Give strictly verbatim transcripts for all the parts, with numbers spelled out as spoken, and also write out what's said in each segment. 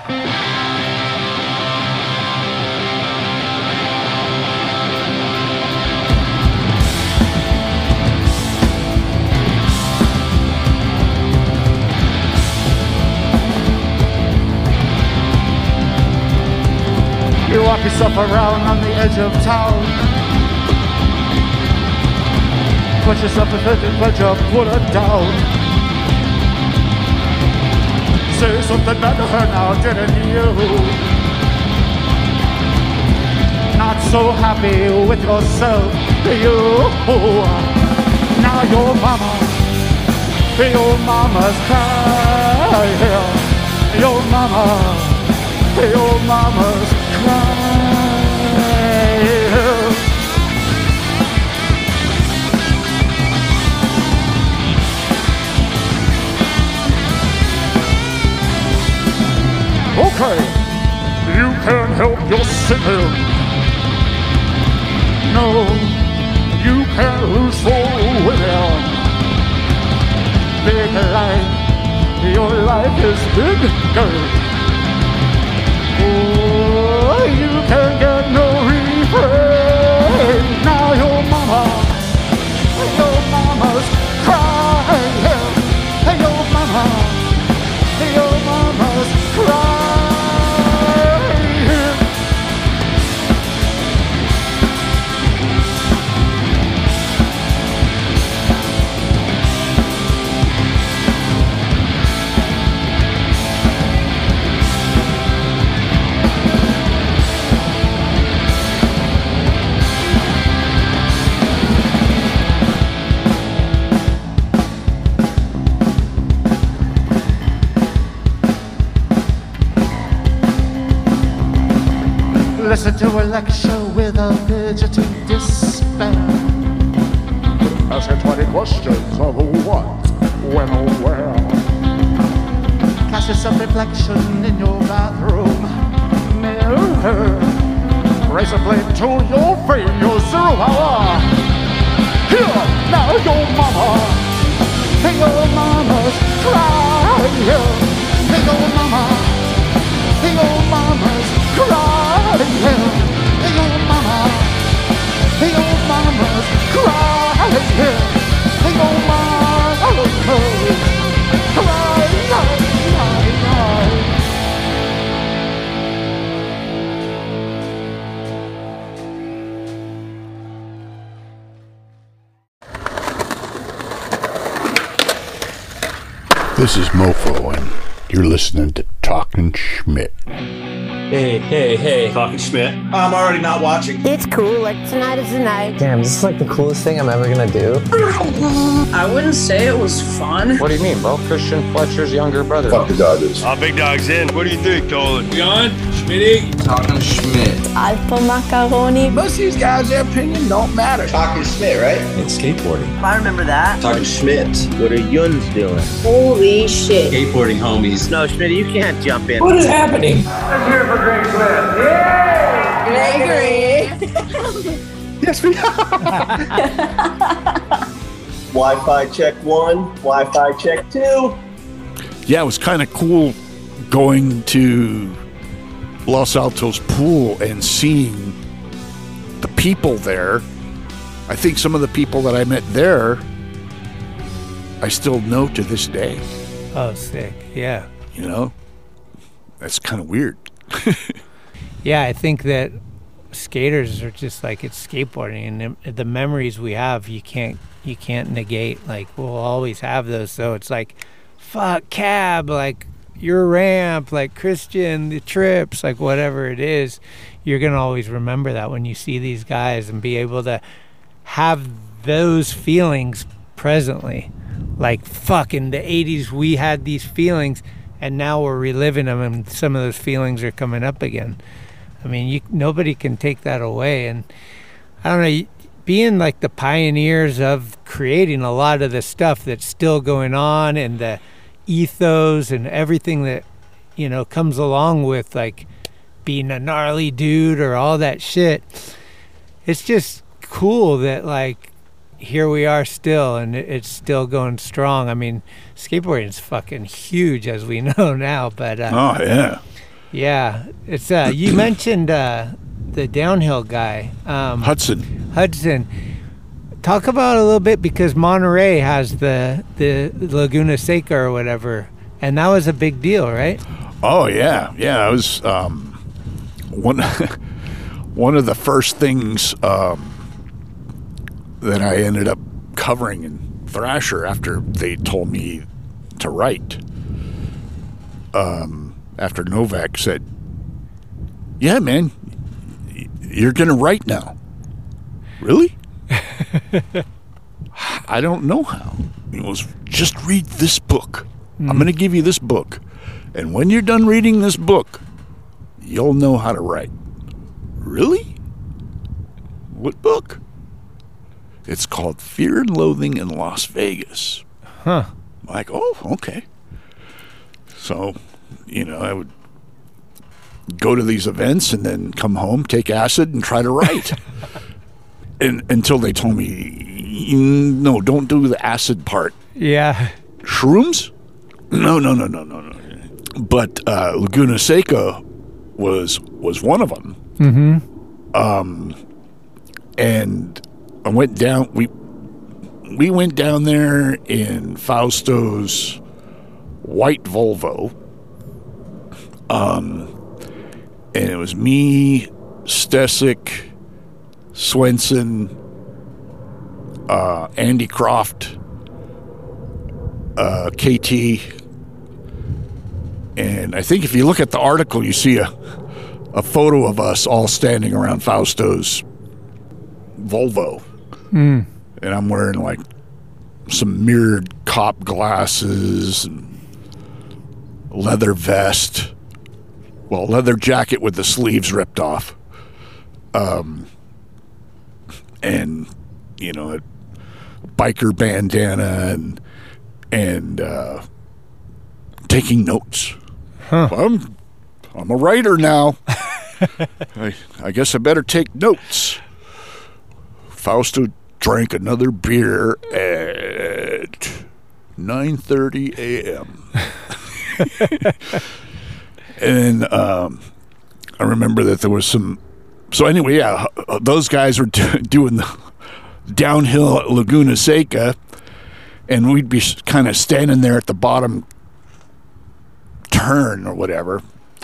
You walk yourself around on the edge of town. Put yourself in fifty, but you put it down. Say something better her now, didn't you? Not so happy with yourself, you. Now your mama, your mama's crying. Your mama. Your mama's crying. Okay, you can't help yourself. No, you can't lose for women. Big life, your life is big, girl. Oh, you can't get no refrain. Now your mama, your mama's crying. Your mama, your mama's crying. Listen to a lecture with a fidgeting despair. Ask her twenty questions of what, when, or where. Cast your self-reflection in your bathroom mirror. Raise a blade to your brain, your zero hour. Here, now your mama, your mama's crying. Your mama. Your mama's crying. Your mama, your mama's crying. Your mama's crying. This is Mofo, and you're listening to Talking Schmidt. Hey, hey, hey, Talking Schmidt. I'm already not watching. It's cool, like tonight is the night. Damn, this is like the coolest thing I'm ever gonna do. I wouldn't say it was fun. What do you mean, bro? Christian Fletcher's younger brother. Fuck the Dodgers. Oh, big dog's in. What do you think, Tolan? John? Schmitty? Talking Schmidt. Alpha Macaroni. Most of these guys, their opinion don't matter. Talking Schmidt, right? It's skateboarding. I remember that. Talking Schmidt. What are Yuns doing? Holy shit. Skateboarding homies. No, Schmidt, you can't jump in. What is happening? Let's hear it for Greg Swift. Yay! Gregory. Yes, we are. Wi-Fi check one, Wi-Fi check two. Yeah, it was kind of cool going to Los Altos Pool and seeing the people there. I think some of the people that I met there, I still know to this day. Oh, sick. Yeah. You know, that's kind of weird. Yeah, I think that skaters are just like, it's skateboarding, and the, the memories we have, you can't you can't negate. Like, we'll always have those. So it's like, fuck Cab, like your ramp, like Christian, the trips, like whatever it is, you're gonna always remember that when you see these guys and be able to have those feelings presently. Like, fuck, in the eighties we had these feelings, and now we're reliving them, and some of those feelings are coming up again. I mean, you, nobody can take that away. And I don't know, being like the pioneers of creating a lot of the stuff that's still going on, and the ethos and everything that, you know, comes along with like being a gnarly dude or all that shit. It's just cool that like here we are still, and it's still going strong. I mean, skateboarding is fucking huge, as we know now, but uh, oh yeah, Yeah, it's uh. You mentioned uh, the downhill guy, um, Hudson. Hudson. Talk about it a little bit because Monterey has the the Laguna Seca or whatever, and that was a big deal, right? Oh yeah, yeah. It was um, one one of the first things um, that I ended up covering in Thrasher after they told me to write. Um, after Novak said, "Yeah, man, you're gonna write now." Really? I don't know how. It was just read this book. Mm. I'm going to give you this book. And when you're done reading this book, you'll know how to write. Really? What book? It's called Fear and Loathing in Las Vegas. Huh. I'm like, oh, okay. So, you know, I would go to these events and then come home, take acid, and try to write. And until they told me, no, don't do the acid part. Yeah. Shrooms? No, no, no, no, no, no. But uh, Laguna Seca was was one of them. Mm-hmm. Um, and I went down. We we went down there in Fausto's white Volvo. Um, and it was me, Stesic, Swenson, uh, Andy Croft, uh, K T, and I think if you look at the article, you see a a photo of us all standing around Fausto's Volvo, mm. and I'm wearing like some mirrored cop glasses and leather vest, well, leather jacket with the sleeves ripped off. Um. And, you know, a biker bandana and and uh, taking notes. Huh. Well, I'm I'm a writer now. I, I guess I better take notes. Fausto drank another beer at nine thirty a.m. And um, I remember that there was some. So anyway, yeah, those guys were do- doing the downhill at Laguna Seca, and we'd be kind of standing there at the bottom turn or whatever.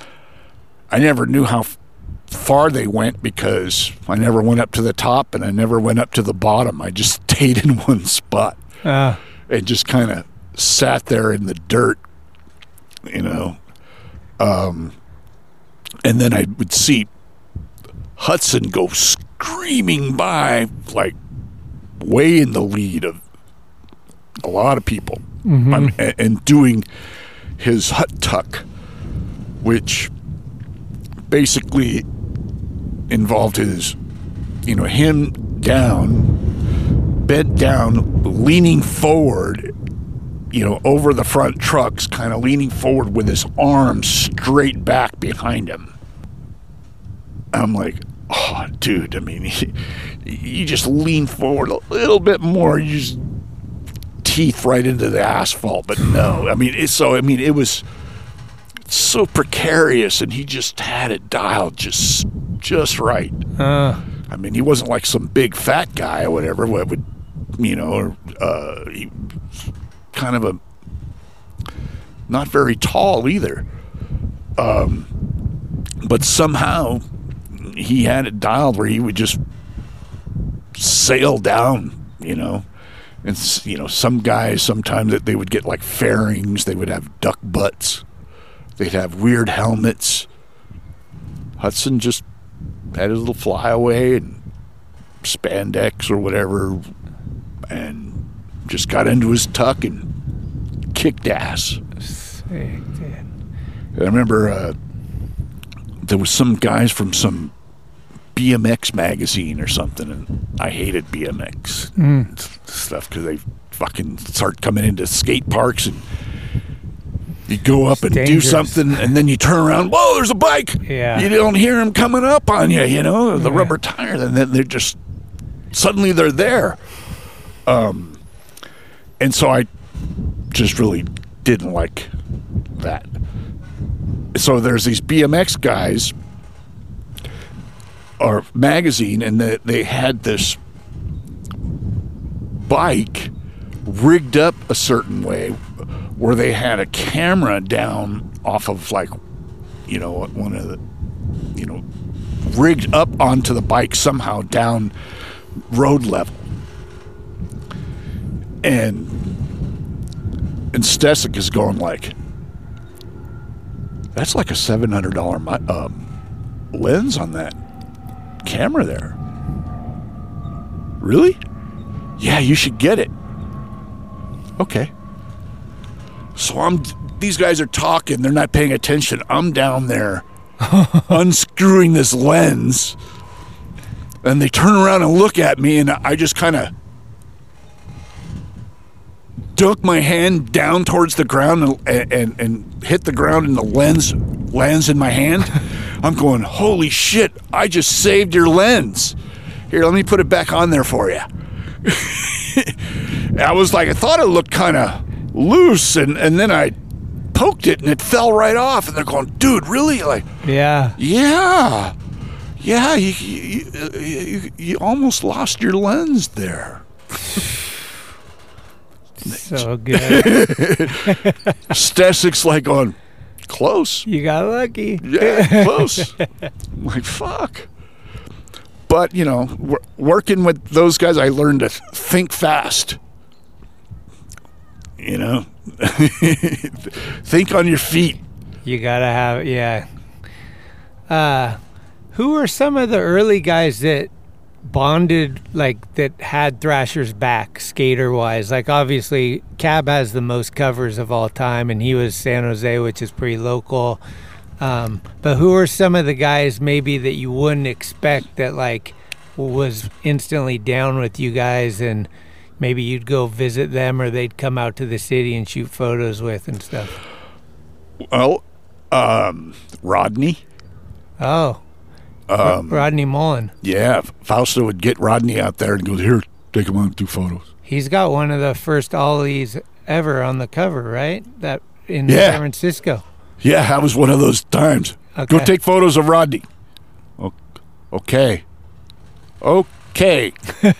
I never knew how f- far they went because I never went up to the top and I never went up to the bottom. I just stayed in one spot uh. and just kind of sat there in the dirt, you know. Um, and then I would see Hudson go screaming by, like way in the lead of a lot of people, mm-hmm. um, and, and doing his hut tuck, which basically involved his, you know, him down, bent down, leaning forward, you know, over the front trucks, kind of leaning forward with his arms straight back behind him. I'm like, oh, dude, I mean, you, you just lean forward a little bit more, you just teeth right into the asphalt. But no, I mean, it's so, I mean, it was so precarious, and he just had it dialed just, just right. Uh. I mean, he wasn't like some big fat guy or whatever, what would, you know, or, uh, he kind of a, not very tall either. Um, but somehow he had it dialed where he would just sail down, you know. And, you know, some guys, sometimes that they would get like fairings, they would have duck butts, they'd have weird helmets. Hudson just had his little flyaway and spandex or whatever, and just got into his tuck and kicked ass. Sick, dude. I remember uh, there was some guys from some B M X magazine or something, and I hated B M X mm. stuff because they fucking start coming into skate parks and you go up it's and dangerous. do something, and then you turn around, whoa, there's a bike. Yeah. You don't hear them coming up on you, you know, the yeah. rubber tire, and then they're just, suddenly they're there. Um, and so I just really didn't like that. so there's these B M X guys or magazine, and they, they had this bike rigged up a certain way where they had a camera down off of, like, you know, one of the, you know, rigged up onto the bike somehow down road level. And and Stesic is going like, that's like a seven hundred dollars um, lens on that camera there. Really? Yeah, you should get it. Okay. So I'm, these guys are talking, they're not paying attention. I'm down there unscrewing this lens, and they turn around and look at me, and I just kind of dunk my hand down towards the ground and, and, and hit the ground, and the lens lands in my hand. I'm going, holy shit, I just saved your lens. Here, let me put it back on there for you. I was like, I thought it looked kind of loose, and, and then I poked it, and it fell right off. And they're going, dude, really? Like, yeah. Yeah. Yeah, you, you, you, you almost lost your lens there. So good. Stesic's like going, close. You got lucky. Yeah, close. I'm like, fuck. But, you know, w- working with those guys, I learned to th- think fast. You know? Think on your feet. You gotta have, yeah. Uh, who are some of the early guys that bonded, like, that had Thrasher's back, skater-wise? Like, obviously, Cab has the most covers of all time, and he was San Jose, which is pretty local. Um, but who are some of the guys maybe that you wouldn't expect that, like, was instantly down with you guys, and maybe you'd go visit them, or they'd come out to the city and shoot photos with and stuff? Well, um, Rodney. Oh. Um, Rodney Mullen. Yeah, Fausto would get Rodney out there and go, here, take him on, do photos. He's got one of the first ollies ever on the cover, right? That in Yeah. San Francisco. Yeah, that was one of those times. Okay. Go take photos of Rodney. O- Okay. Okay.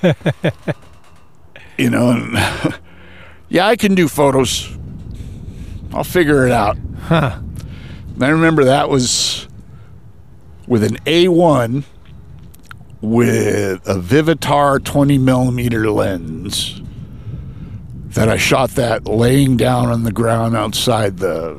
You know, and yeah, I can do photos. I'll figure it out. Huh. And I remember that was with an A one with a Vivitar twenty millimeter lens that I shot that laying down on the ground outside the,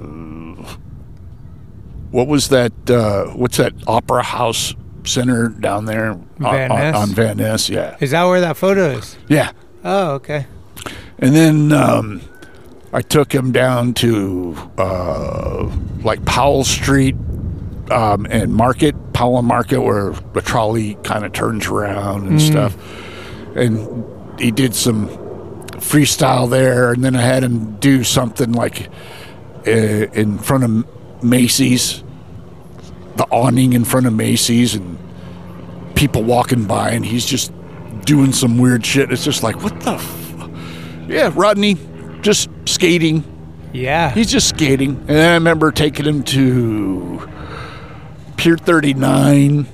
what was that, uh, what's that Opera House Center down there? Van on, Ness? on Van Ness, yeah. Is that where that photo is? Yeah. Oh, okay. And then um, I took him down to uh, like Powell Street um, and Market, Powell Market, where the trolley kind of turns around and mm. stuff. And he did some freestyle there, and then I had him do something like uh, in front of Macy's, the awning in front of Macy's, and people walking by, and he's just doing some weird shit. It's just like, what the f- yeah, Rodney just skating. Yeah, he's just skating. And then I remember taking him to Pier thirty-nine,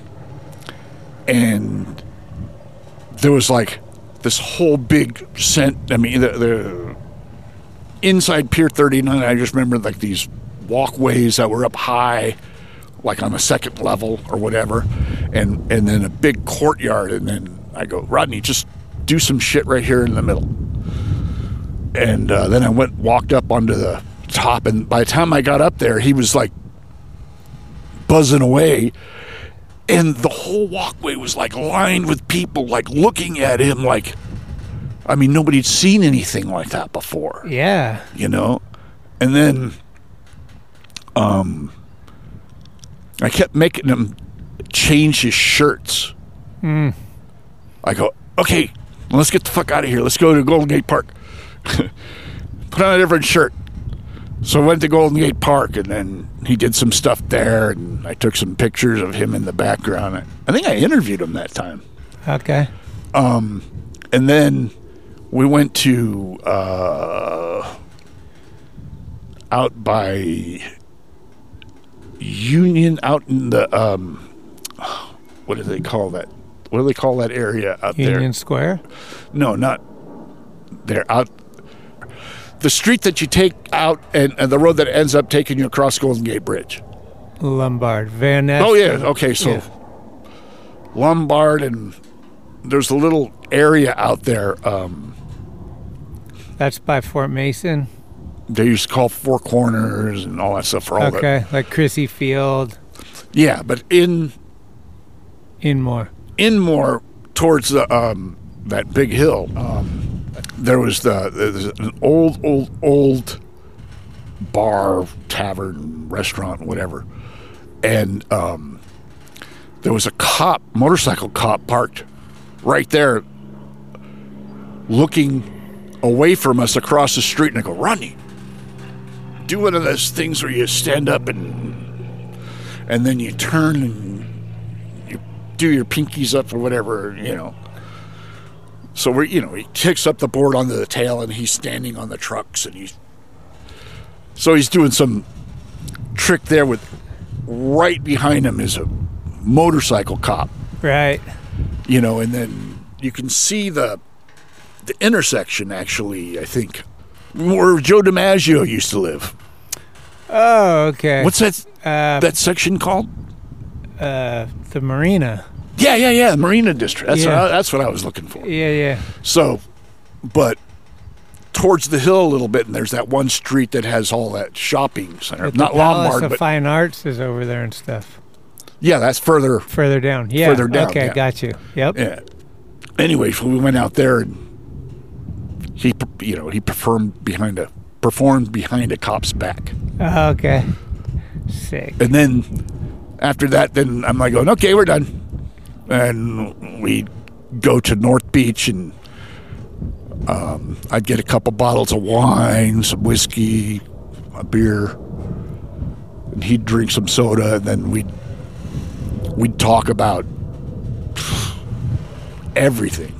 and there was like this whole big scent. I mean, the, the inside Pier thirty-nine, I just remember like these walkways that were up high, like on the second level or whatever, and and then a big courtyard. And then I go, Rodney, just do some shit right here in the middle. And uh, then I went, walked up onto the top, and by the time I got up there, he was like buzzing away, and the whole walkway was like lined with people, like looking at him, like, I mean, nobody'd seen anything like that before. Yeah, you know. And then, um, I kept making him change his shirts. Mm. I go, okay, well, let's get the fuck out of here. Let's go to Golden Gate Park. Put on a different shirt. So I went to Golden Gate Park, and then he did some stuff there, and I took some pictures of him in the background. I, I think I interviewed him that time. Okay. Um, and then we went to uh, out by Union out in the um, what do they call that? What do they call that area out Union there? Union Square? No, not there. Out the street that you take out, and, and the road that ends up taking you across Golden Gate Bridge. Lombard, Van Ness. Oh yeah, okay, so yeah. Lombard, and there's a little area out there. Um, That's by Fort Mason. They used to call Four Corners and all that stuff for all that. Okay, like Chrissy Field. Yeah, but in in more in more towards the um, that big hill, um, there was the there's an old old old bar, tavern, restaurant, whatever, and um, there was a cop, motorcycle cop, parked right there, looking away from us across the street, and I go, Rodney, do one of those things where you stand up and and then you turn and you do your pinkies up or whatever, you know. So we're, you know, he kicks up the board onto the tail and he's standing on the trucks and he's so he's doing some trick there with right behind him is a motorcycle cop. Right. You know, and then you can see the the intersection, actually, I think, where Joe DiMaggio used to live. Oh, okay. What's that uh, that section called? Uh, the Marina. Yeah, yeah, yeah, Marina District. That's, Yeah. what I, that's what I was looking for. Yeah, yeah. So, but towards the hill a little bit, and there's that one street that has all that shopping center. But Not the Palace Lombard, of but Fine Arts is over there and stuff. yeah, that's further. Further down. Yeah. Further down, Okay, yeah. got you. Yep. Yeah. Anyway, so we went out there, and he, you know, he performed behind a performed behind a cop's back. Oh, okay. Sick. And then after that, then I'm like going, okay, we're done. And we go to North Beach, and um, I'd get a couple bottles of wine, some whiskey, a beer, and he'd drink some soda, and then we'd we'd talk about everything,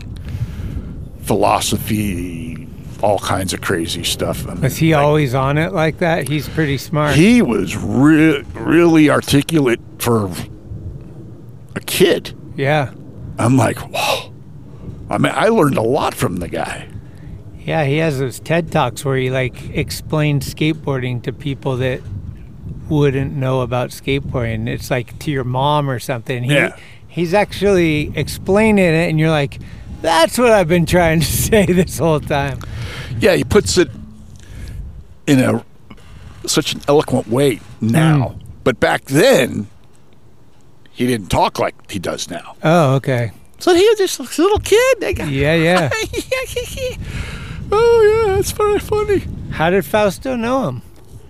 philosophy, all kinds of crazy stuff. I mean, Was he like, always on it like that? He's pretty smart. He was re- really articulate for a kid. Yeah. I'm like, whoa. I mean, I learned a lot from the guy. Yeah, he has those TED Talks where he, like, explains skateboarding to people that wouldn't know about skateboarding. It's like to your mom or something. He, Yeah. He's actually explaining it, and you're like, that's what I've been trying to say this whole time. Yeah, he puts it in a such an eloquent way now. Mm. But back then, he didn't talk like he does now. Oh, okay. So he was just a little kid. They got, yeah, yeah. Oh, yeah, that's very funny. How did Fausto know him?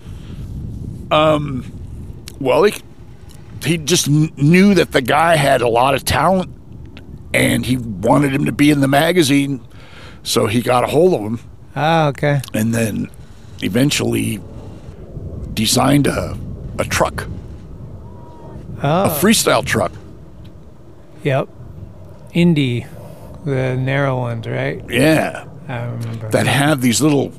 Um, well, he, he just kn- knew that the guy had a lot of talent, and he wanted him to be in the magazine, so he got a hold of him. Oh, okay. And then eventually designed a, a truck. Oh. A freestyle truck. Yep. Indy, the narrow ones, right? Yeah. I remember. That have these little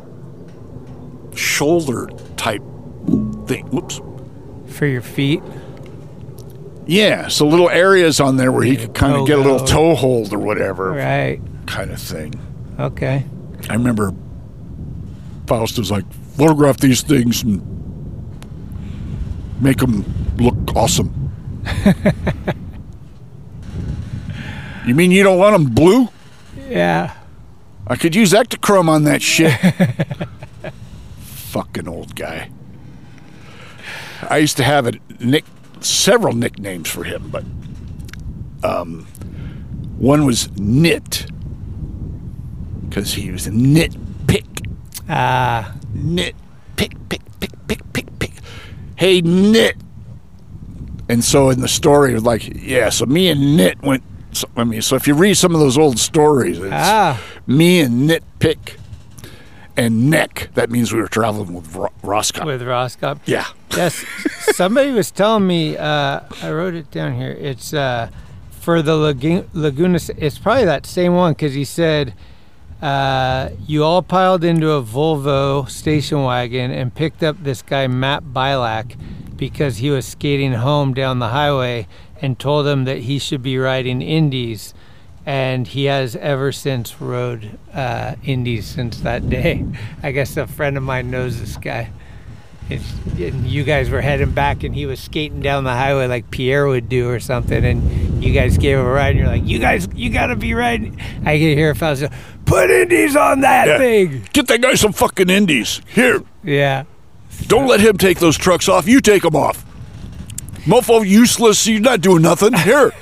shoulder type thing. Whoops. For your feet? Yeah, so little areas on there where he could kind of get a little toe hold or whatever. Right. Kind of thing. Okay. I remember Fausto's like, photograph these things and make them look awesome. You mean you don't want them blue? Yeah. I could use Ektachrome on that shit. Fucking old guy. I used to have a nick, several nicknames for him, but um, one was Nit, because he was a nitpick. Ah. Nit, pick, pick, pick, pick, pick, pick. Hey, Nit. And so in the story, it was like, yeah, so me and Nit went, so, I mean, so if you read some of those old stories, it's ah. me and Nitpick and Neck. That means we were traveling with Ro- Roscop. With Roscop? Yeah. Yes. Somebody was telling me, uh, I wrote it down here, it's uh, for the Lagu- Laguna, it's probably that same one, because he said, uh, you all piled into a Volvo station wagon and picked up this guy, Matt Bilak. because he was skating home down the highway and told him that he should be riding Indies. And he has ever since rode uh, Indies since that day. I guess a friend of mine knows this guy. It's, and you guys were heading back, and he was skating down the highway like Pierre would do or something, and you guys gave him a ride, and you're like, you guys, you gotta be riding. I could hear fellas, put Indies on that yeah. thing. Get that guy some fucking Indies. Here. Yeah. Don't let him take those trucks off. You take them off. Mofo, useless. You're not doing nothing. Here.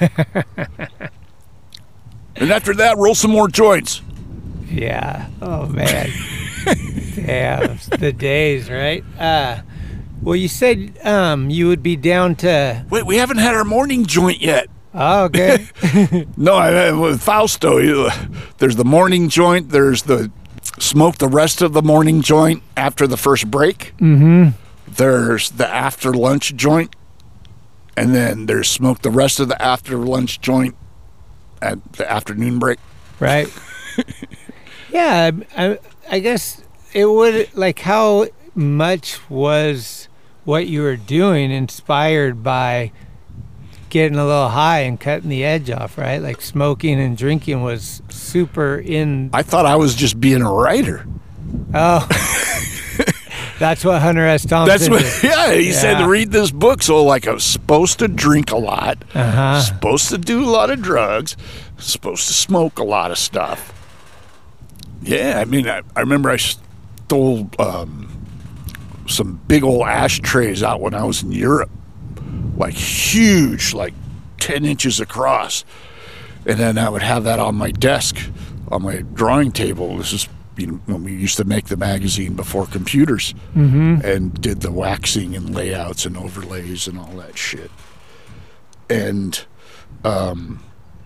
And after that, roll some more joints. Yeah. Oh, man. Damn. The days, right? Uh, well, you said um, you would be down to... Wait, we haven't had our morning joint yet. Oh, okay. No, I, with Fausto, you, there's the morning joint. There's the smoke the rest of the morning joint after the first break. Mm-hmm. There's the after lunch joint. And then there's smoke the rest of the after lunch joint at the afternoon break. Right. Yeah, I, I guess it would, like, how much was what you were doing inspired by getting a little high and cutting the edge off, right? Like, smoking and drinking was super in... I thought I was just being a writer. Oh. That's what Hunter S. Thompson That's what, did. yeah, he Yeah. said to read this book. So, like, I was supposed to drink a lot, Uh-huh. supposed to do a lot of drugs, supposed to smoke a lot of stuff. Yeah, I mean, I, I remember I stole um, some big old ashtrays out when I was in Europe, like huge, like ten inches across. And then I would have that on my desk, on my drawing table. This is, you know, when we used to make the magazine before computers, Mm-hmm. and did the waxing and layouts and overlays and all that shit. And um,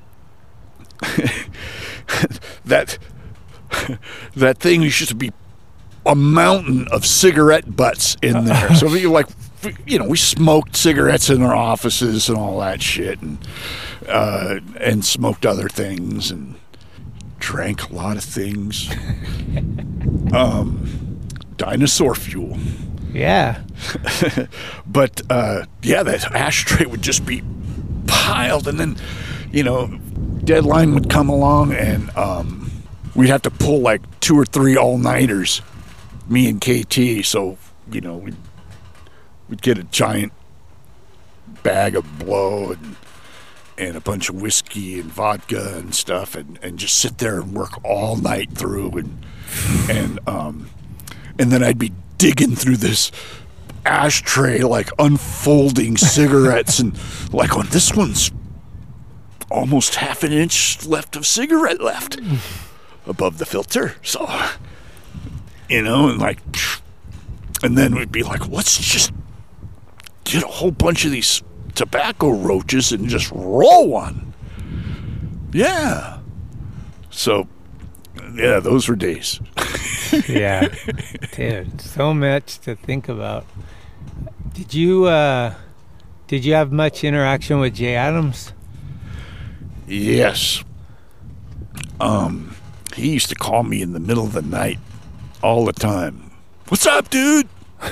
that that thing used to be a mountain of cigarette butts in there. So we like, you know, we smoked cigarettes in our offices and all that shit, and uh, and smoked other things and drank a lot of things. um, dinosaur fuel. Yeah. But uh, yeah, that ashtray would just be piled, and then, you know, deadline would come along, and um, we'd have to pull like two or three all-nighters, me and K T. So, you know, we'd, we'd get a giant bag of blow and and a bunch of whiskey and vodka and stuff, and, and just sit there and work all night through, and and um and then I'd be digging through this ashtray, like unfolding cigarettes, and like, on this one's almost half an inch left of cigarette left above the filter. So, you know, and like, and then we'd be like, let's just get a whole bunch of these tobacco roaches and just roll one. Yeah. So, yeah, those were days. Yeah. Dude, so much to think about. Did you, uh, did you have much interaction with Jay Adams? Yes. Um, he used to call me in the middle of the night all the time. What's up, dude?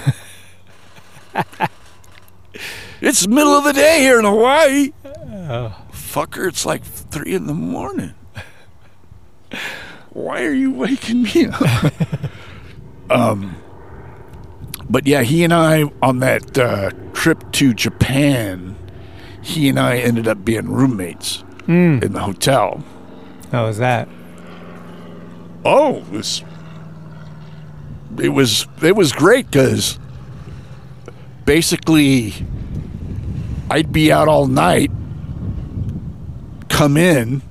It's the middle of the day here in Hawaii. Oh. Fucker, it's like three in the morning. Why are you waking me up? um, but yeah, he and I, on that uh, trip to Japan, he and I ended up being roommates mm. in the hotel. How was that? Oh, it was, it was, it was great, because basically I'd be out all night, come in,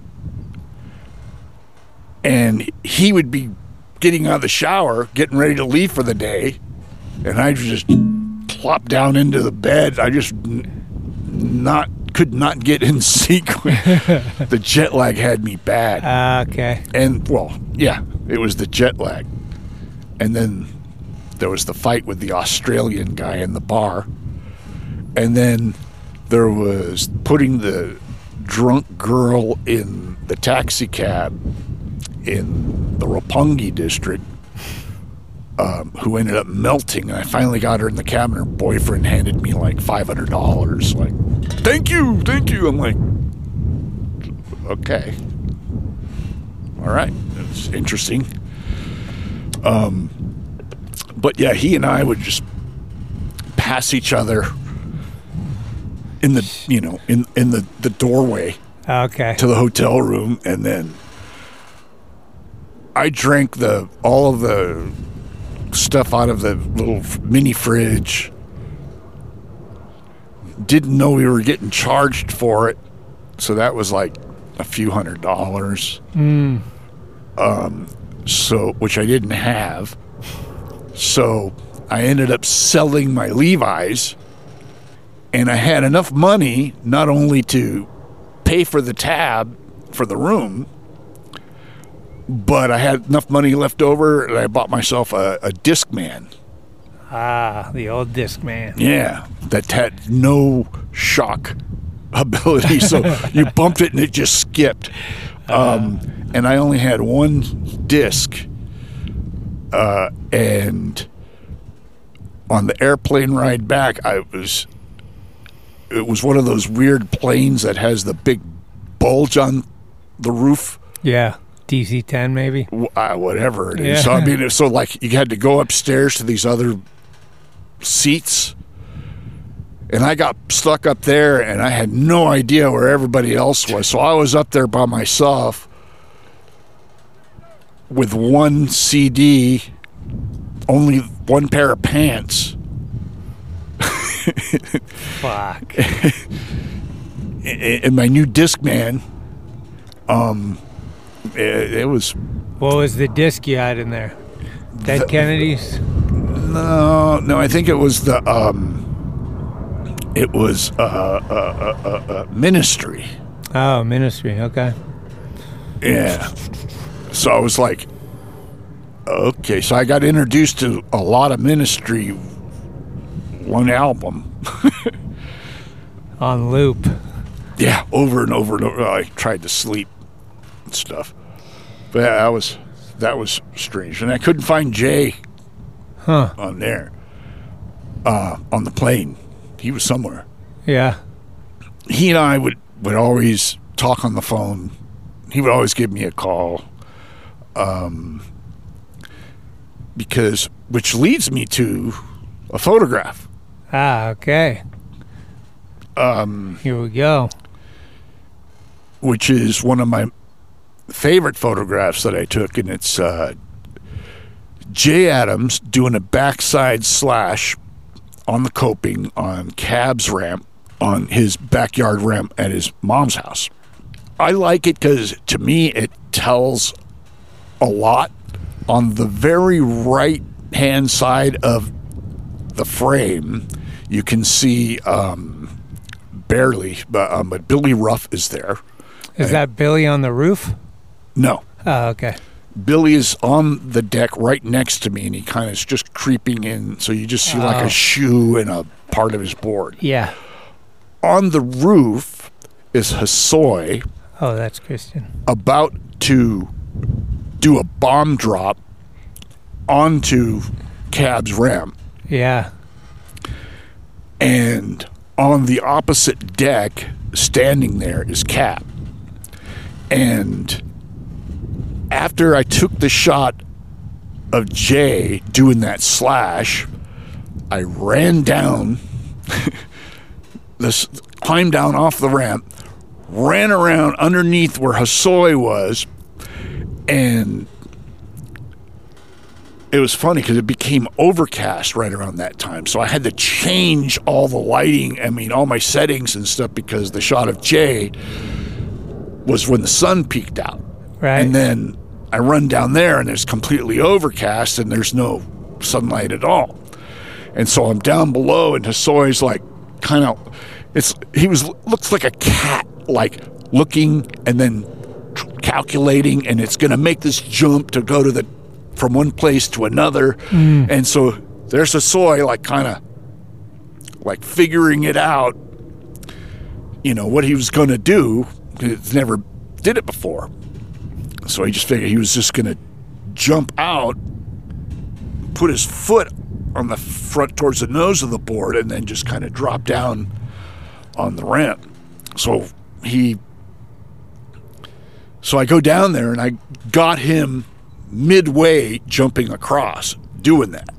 and he would be getting out of the shower, getting ready to leave for the day, and I just plop down into the bed. I just n- not could not get in sequence. The jet lag had me bad. Uh, okay. And, well, yeah, it was the jet lag. And then there was the fight with the Australian guy in the bar. And then there was putting the drunk girl in the taxi cab in the Roppongi district. um, who ended up melting. And I finally got her in the cab, and her boyfriend handed me like five hundred dollars. Like, thank you, thank you. I'm like, okay. All right. It's interesting. Um, but yeah, he and I would just pass each other in the, you know, in, in the, the doorway okay. to the hotel room. And then I drank the, all of the stuff out of the little mini fridge. Didn't know we were getting charged for it. So that was like a few hundred dollars. Mm. Um, so, which I didn't have. So I ended up selling my Levi's, and I had enough money not only to pay for the tab for the room, but I had enough money left over that I bought myself a, a Discman. Ah, the old Discman. Yeah, that had no shock ability, so you bumped it and it just skipped. Um, and I only had one disc, uh, and on the airplane ride back, I was. It was one of those weird planes that has the big bulge on the roof. Yeah, D C ten maybe. Uh, whatever it is. Yeah. So I mean, so like you had to go upstairs to these other seats. And I got stuck up there, and I had no idea where everybody else was. So I was up there by myself with one C D, only one pair of pants. Fuck. And my new Discman, um, it, it was... What was the disc you had in there? Dead the, Kennedys? No, no, I think it was the... Um, It was uh, uh, uh, uh, uh, Ministry. Oh, Ministry. Okay. Yeah. So I was like, okay. So I got introduced to a lot of Ministry, one album. On loop. Yeah, over and over and over. I tried to sleep and stuff. But yeah, that was, that was strange. And I couldn't find Jay huh. on there, uh, on the plane. He was somewhere. Yeah. He and I would, would always talk on the phone. He would always give me a call. Um, because, which leads me to a photograph. Ah, okay. Um, Here we go. Which is one of my favorite photographs that I took, and it's uh, Jay Adams doing a backside slash on the coping on Cab's ramp, on his backyard ramp at his mom's house. I like it because, to me, it tells a lot. On the very right-hand side of the frame, you can see, um, barely, but, um, but Billy Ruff is there. Is and, that Billy on the roof? No. Oh, okay. Billy is on the deck right next to me, and he kind of is just creeping in, so you just see oh. like a shoe and a part of his board. Yeah. On the roof is Hosoi. Oh, that's Christian. About to do a bomb drop onto Cab's ramp. Yeah. And on the opposite deck, standing there, is Cab. And after I took the shot of Jay doing that slash, I ran down, this, climbed down off the ramp, ran around underneath where Hosoi was, and it was funny because it became overcast right around that time. So I had to change all the lighting, I mean, all my settings and stuff, because the shot of Jay was when the sun peeked out. Right. And then I run down there, and it's completely overcast, and there's no sunlight at all. And so I'm down below, and Hosoi's like, kind of, it's he was looks like a cat, like looking and then calculating, and it's going to make this jump to go to the from one place to another. Mm. And so there's Hosoi, like kind of like figuring it out, you know, what he was going to do. He's never did it before. So he just figured he was just going to jump out put his foot on the front towards the nose of the board and then just kind of drop down on the ramp. So he, so I go down there and I got him midway jumping across, doing that.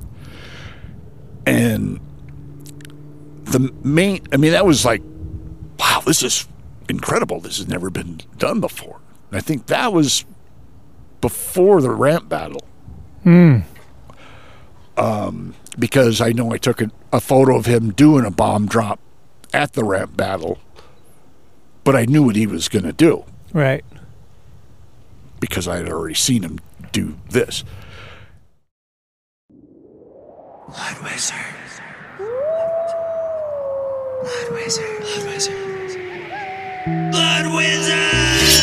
And the main, I mean, that was like, wow, this is incredible. This has never been done before. And I think that was before the ramp battle. Hmm. Um, because I know I took a, a photo of him doing a bomb drop at the ramp battle, but I knew what he was going to do. Right. Because I had already seen him do this. Blood Wizard. Blood Wizard. Blood Wizard. Blood Wizard!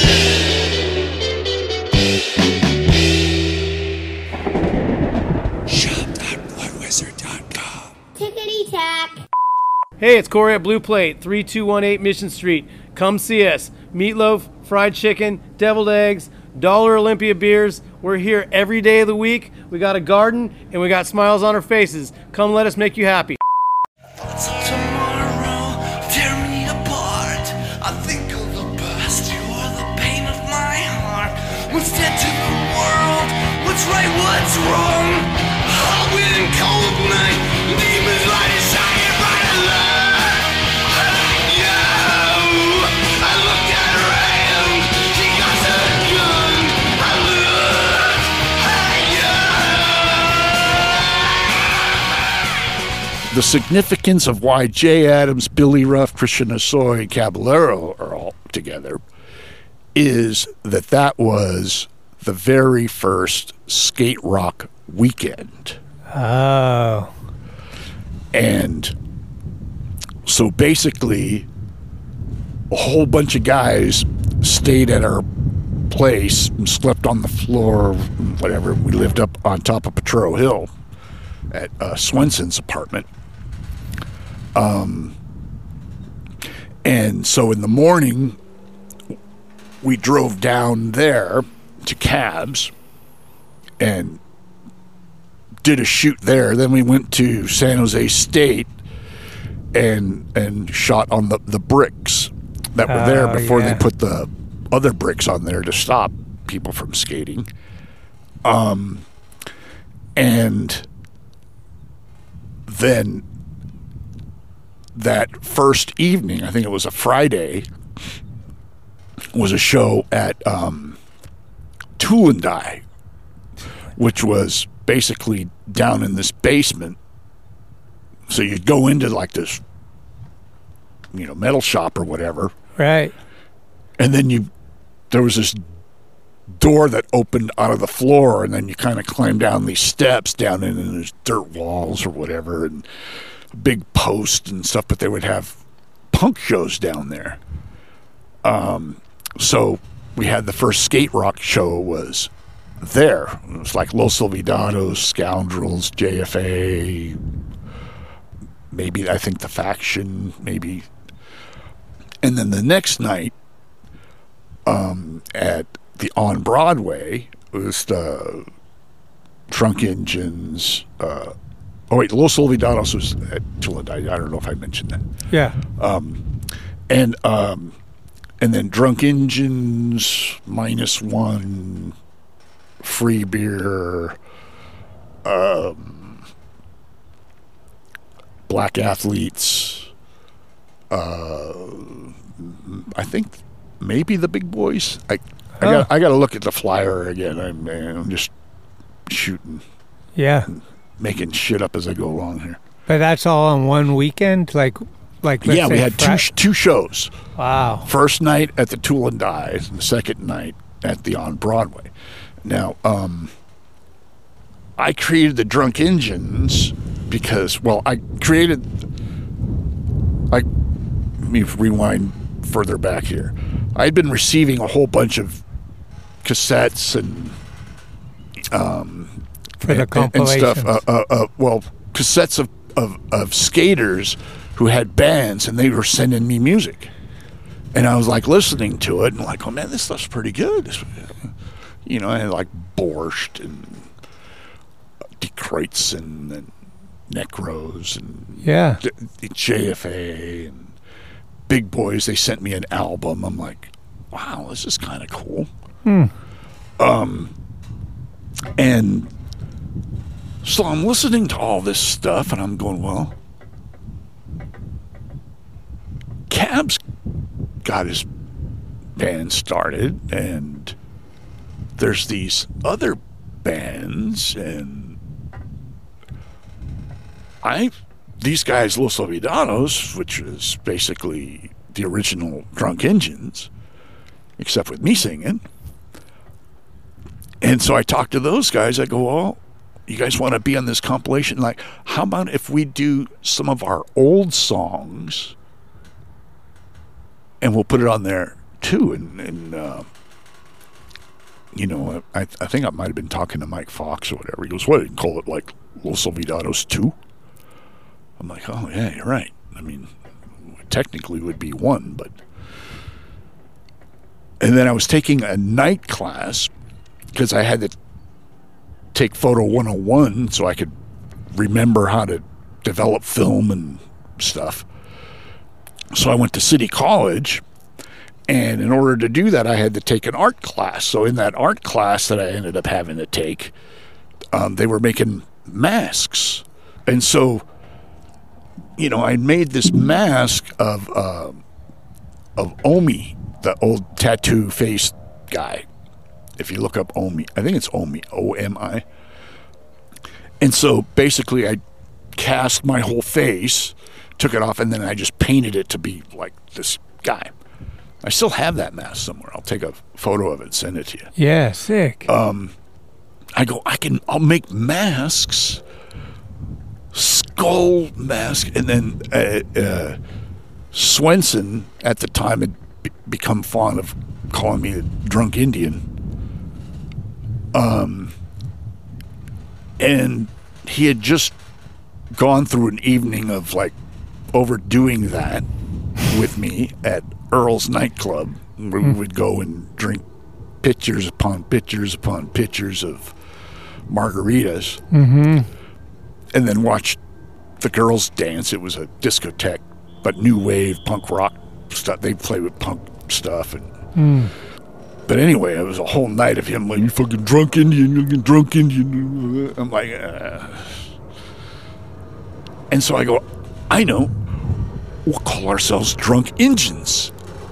shop dot blood wizard dot com. Tickety tack. Hey, it's Corey at Blue Plate, three two one eight Mission Street. Come see us. Meatloaf, fried chicken, deviled eggs, Dollar Olympia beers. We're here every day of the week. We got a garden and we got smiles on our faces. Come let us make you happy. Tomorrow, tear me apart. I think of the past, you're the pain of my heart. What's dead to the world? What's right, what's wrong? Hot wind and cold night, demons light is shining bright alert. Yo, I looked at Ram, she got a gun. I looked, hey, yo. The significance of why Jay Adams, Billy Ruff, Christian Hosoi, and Caballero are all together is that that was the very first skate rock weekend. Oh. And so basically, a whole bunch of guys stayed at our place and slept on the floor, whatever. We lived up on top of Potrero Hill at uh, Swenson's apartment. Um, and so in the morning, we drove down there to Cabs and did a shoot there. Then we went to San Jose State and and shot on the, the bricks that were there Oh, before yeah. they put the other bricks on there to stop people from skating. Um, and then that first evening, I think it was a Friday, was a show at um, Tool and Die, which was basically down in this basement. So you'd go into like this, you know, metal shop or whatever. Right. And then you, there was this door that opened out of the floor, and then you kind of climb down these steps down in, and there's dirt walls or whatever, and a big post and stuff, but they would have punk shows down there. Um, so we had the first skate rock show was there. It was like Los Olvidados, Scoundrels, J F A, maybe I think the Faction, maybe. And then the next night, um, at the On Broadway, it was the Drunk Engines. Uh, oh wait, Los Olvidados was at Tool and Die. I don't know if I mentioned that. Yeah. Um, and um, and then Drunk Engines, Minus One, Free Beer, um, Black Athletes. Uh, I think maybe the Big Boys. I I Oh. got I got to look at the flyer again. I'm, man, I'm just shooting, Yeah. making shit up as I go along here. But that's all on one weekend? Like, like let's Yeah, we say had two Fri- sh- two shows. Wow. First night at the Tool and Die, and the second night at the On Broadway. Now, um, I created the Drunk Engines because, well, I created. I let me rewind further back here. I'd been receiving a whole bunch of cassettes and um, For the and, and- and stuff. Uh, compilations. uh, uh, well, cassettes of, of of skaters who had bands, and they were sending me music. And I was like listening to it and like, oh man, this stuff's pretty good. This- you know, I had like Borscht and Detroits and, and Necros and yeah. D- J F A and Big Boys. They sent me an album. I'm like, wow, this is kind of cool. Hmm. Um, and so I'm listening to all this stuff, and I'm going, well, Cab's got his band started, and there's these other bands, and I, these guys, Los Olvidados, which is basically the original Drunk Engines, except with me singing. And so I talked to those guys. I go, oh, you guys want to be on this compilation? Like, how about if we do some of our old songs and we'll put it on there too? And, and uh, you know, I, I think I might have been talking to Mike Fox or whatever. He goes, what, you can call it like Los Olvidados two? I'm like, oh, yeah, you're right. I mean, technically it would be one, but... And then I was taking a night class because I had to take Photo one oh one so I could remember how to develop film and stuff. So I went to City College, and in order to do that, I had to take an art class. So in that art class that I ended up having to take, um, they were making masks. And so, you know, I made this mask of, uh, of Omi, the old tattoo-faced guy. If you look up Omi, I think it's Omi, O M I. And so basically I cast my whole face, took it off, and then I just painted it to be like this guy. I still have that mask somewhere. I'll take a photo of it and send it to you. Yeah, sick. Um, I go, I can, I'll make masks, skull mask, and then uh, uh, Swenson at the time had be- become fond of calling me a drunk Indian. Um, and he had just gone through an evening of like overdoing that with me at Earl's nightclub, where we would go and drink pitchers upon pitchers upon pitchers of margaritas, mm-hmm. and then watch the girls dance. It was a discotheque, but new wave punk rock stuff. They play with punk stuff, and mm. but anyway, it was a whole night of him like, you fucking drunk Indian, you fucking drunk Indian. I'm like, uh. And so I go, I know, we'll call ourselves Drunk Engines,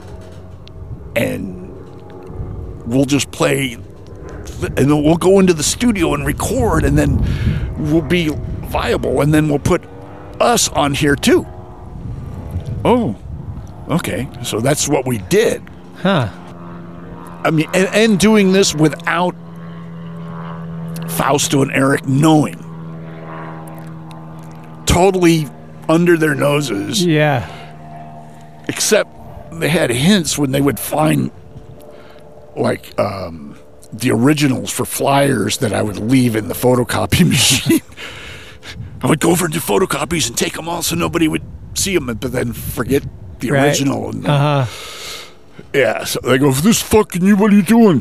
and we'll just play, and then we'll go into the studio and record, and then we'll be viable, and then we'll put us on here too. Oh, okay. So that's what we did. Huh. I mean, and, and doing this without Fausto and Eric knowing. Totally under their noses. Yeah. Except they had hints when they would find, like, um, the originals for flyers that I would leave in the photocopy machine. I would go over and do photocopies and take them all so nobody would see them, but then forget the right. original. And, uh-huh. Yeah, so they go, this fucking you, what are you doing?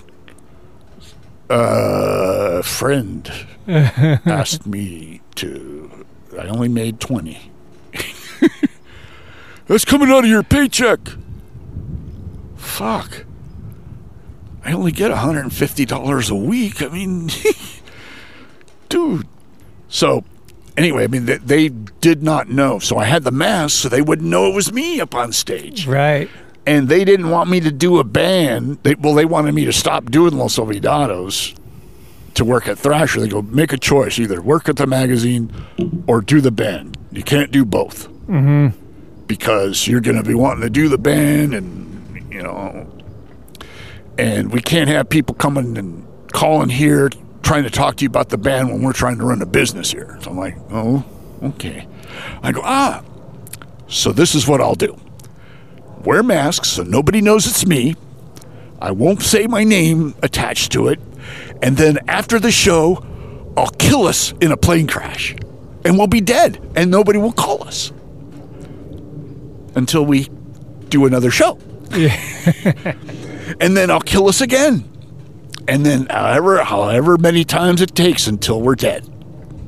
Uh, a friend asked me to, I only made twenty. That's coming out of your paycheck. Fuck. I only get one hundred fifty dollars a week. I mean, dude. So, anyway, I mean, they, they did not know. So I had the mask so they wouldn't know it was me up on stage. Right. And they didn't want me to do a band. They, well, they wanted me to stop doing Los Olvidados to work at Thrasher. They go, make a choice. Either work at the magazine or do the band. You can't do both. Mm-hmm. Because you're going to be wanting to do the band and, you know, and we can't have people coming and calling here trying to talk to you about the band when we're trying to run a business here. So I'm like, oh, okay. I go, ah, so this is what I'll do. Wear masks so nobody knows it's me. I won't say my name attached to it. And then after the show, I'll kill us in a plane crash. And we'll be dead. And nobody will call us. Until we do another show. Yeah. And then I'll kill us again. And then however, however many times it takes until we're dead.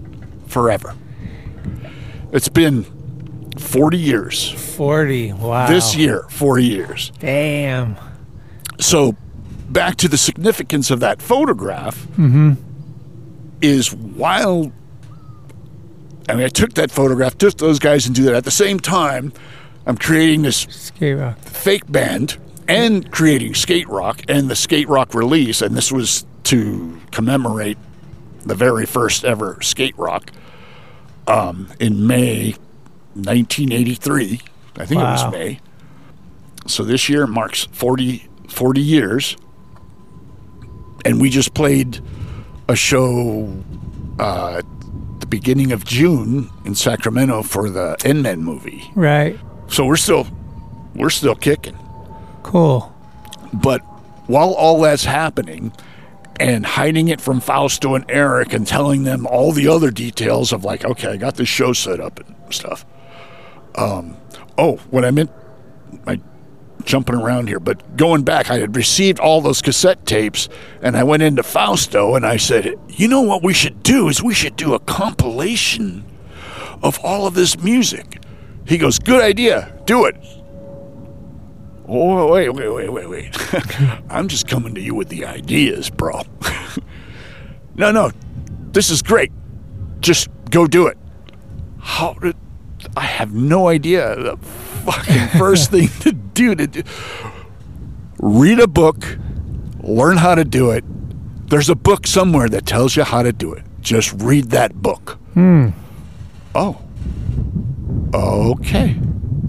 forever. It's been forty years. forty, wow. This year, forty years. Damn. So, back to the significance of that photograph Mm-hmm. is while, I mean, I took that photograph, took those guys and do that. At the same time, I'm creating this Skate Rock fake band and creating Skate Rock and the Skate Rock release, and this was to commemorate the very first ever Skate Rock um, in May nineteen eighty-three. I think Wow. it was May. So this year marks forty, forty years, and we just played a show uh, at the beginning of June in Sacramento for the N-Men movie. Right. So we're still we're still kicking. Cool. But while all that's happening and hiding it from Fausto and Eric and telling them all the other details of like, okay, I got this show set up and stuff. Um, oh, what I meant, I jumping around here, but going back, I had received all those cassette tapes and I went into Fausto and I said, you know what we should do is we should do a compilation of all of this music. He goes, good idea, do it. Oh, wait, wait, wait, wait, wait. I'm just coming to you with the ideas, bro. no, no, this is great. Just go do it. How did, I have no idea the fucking first thing to do to do. Read a book, learn how to do it. There's a book somewhere that tells you how to do it. Just read that book. Hmm. Oh. Okay.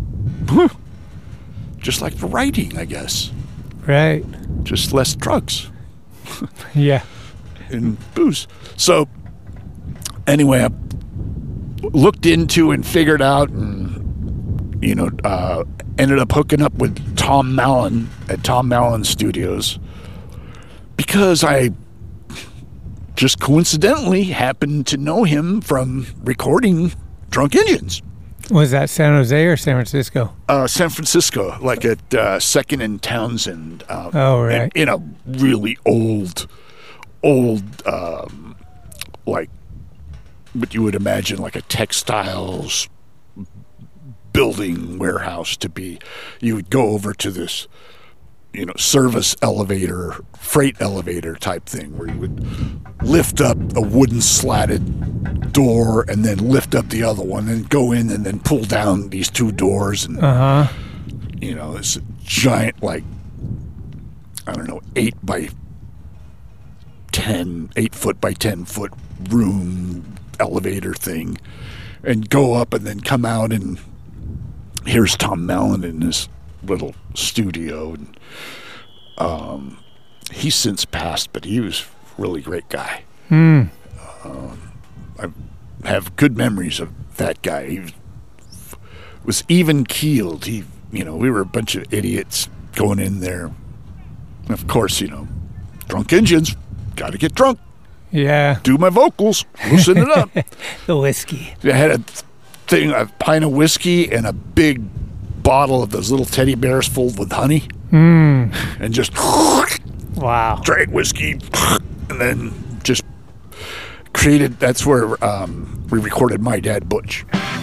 Just like the writing, I guess. Right. Just less drugs. Yeah. And booze. So, anyway, I looked into and figured out and, you know, uh, ended up hooking up with Tom Mallon at Tom Mallon Studios because I just coincidentally happened to know him from recording Drunk Engines. Was that San Jose or San Francisco? Uh, San Francisco, like at uh, Second and Townsend. Uh, Oh, right. In, in a really old, old, um, like, what you would imagine like a textiles building warehouse to be. You would go over to this, you know, service elevator, freight elevator type thing where you would lift up a wooden slatted door and then lift up the other one and go in and then pull down these two doors and Uh-huh. you know, this giant like I don't know, eight by ten, eight foot by ten foot room elevator thing and go up and then come out and here's Tom Mallon in this little studio and um he's since passed, but he was a really great guy. Hmm. Um, I have good memories of that guy. He was, was even keeled. He, you know, we were a bunch of idiots going in there. And of course, you know, Drunk Engines, got to get drunk. Yeah. Do my vocals, loosen it up. The whiskey. I had a thing, a pint of whiskey and a big bottle of those little teddy bears filled with honey. Hmm. And just wow. drank whiskey and then just created, that's where um, we recorded My Dad Butch.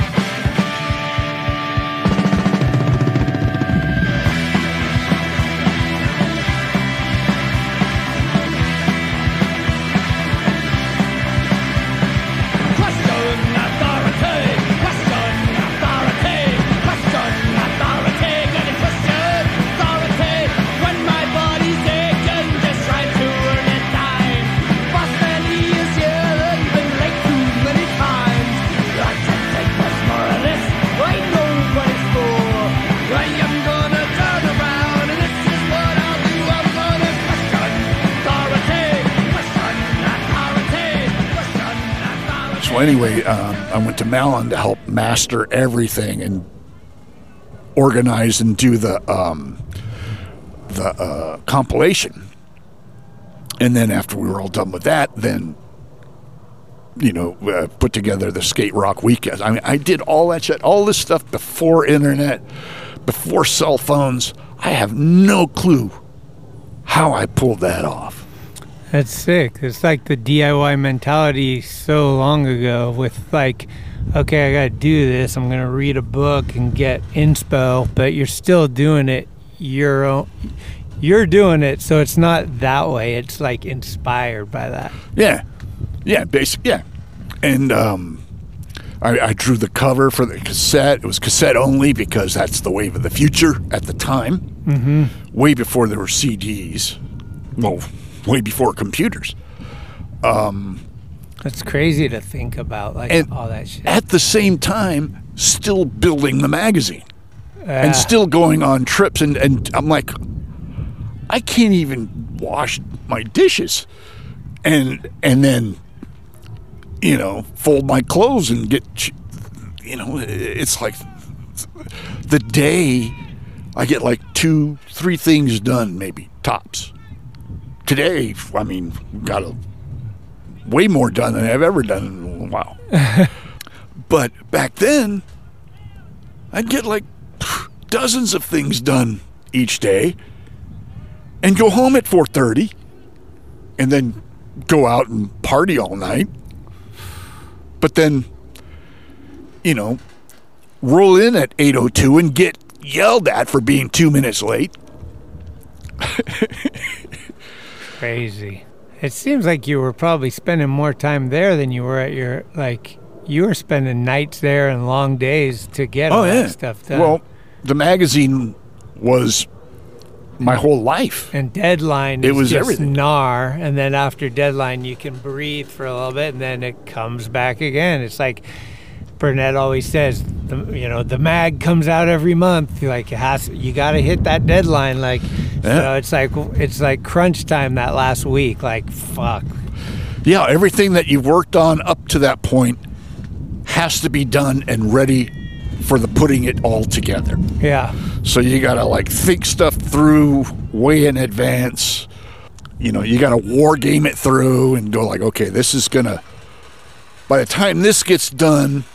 So anyway, um, I went to Mallon to help master everything and organize and do the um, the uh, compilation. And then after we were all done with that, then you know, uh, put together the Skate Rock weekend. I mean, I did all that shit, all this stuff before internet, before cell phones. I have no clue how I pulled that off. That's sick. It's like the D I Y mentality so long ago with like, okay, I got to do this. I'm going to read a book and get inspo, but you're still doing it your own. You're doing it, so it's not that way. It's like inspired by that. Yeah. Yeah, basic. Yeah. And um, I, I drew the cover for the cassette. It was cassette only because that's the wave of the future at the time. Mm-hmm. Way before there were C Ds. Well, way before computers. Um, That's crazy to think about, like and all that shit. At the same time, still building the magazine. Uh, and still going on trips. And, and I'm like, I can't even wash my dishes. And and then, you know, fold my clothes and get, you know, it's like the day I get like two, three things done, maybe, tops. Today, I mean, got a, way more done than I've ever done in a while. But back then, I'd get like dozens of things done each day and go home at four thirty and then go out and party all night. But then, you know, roll in at eight oh two and get yelled at for being two minutes late. Crazy. It seems like you were probably spending more time there than you were at your, like, you were spending nights there and long days to get all oh, yeah. that stuff done. Well, the magazine was my whole life. And deadline is it was just everything. gnar, and then after deadline you can breathe for a little bit, and then it comes back again. It's like Burnett always says, the, you know, the mag comes out every month. Like it has, you got to hit that deadline. Like, yeah. So it's like it's like crunch time that last week. Like, fuck. Yeah, everything that you've worked on up to that point has to be done and ready for the putting it all together. Yeah. So you got to like think stuff through way in advance. You know, you got to war game it through and go like, okay, this is going to, by the time this gets done